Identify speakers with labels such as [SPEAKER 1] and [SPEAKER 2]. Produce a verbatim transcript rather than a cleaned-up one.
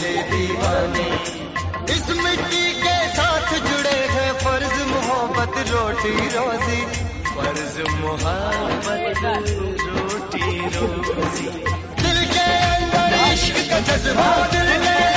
[SPEAKER 1] मिले दीवाने। इस मिट्टी के साथ जुड़े हैं फर्ज मोहब्बत रोटी रोजी, फर्ज मोहब्बत रोटी रोजी। दिल के अंदर इश्क का जज्बा, दिल के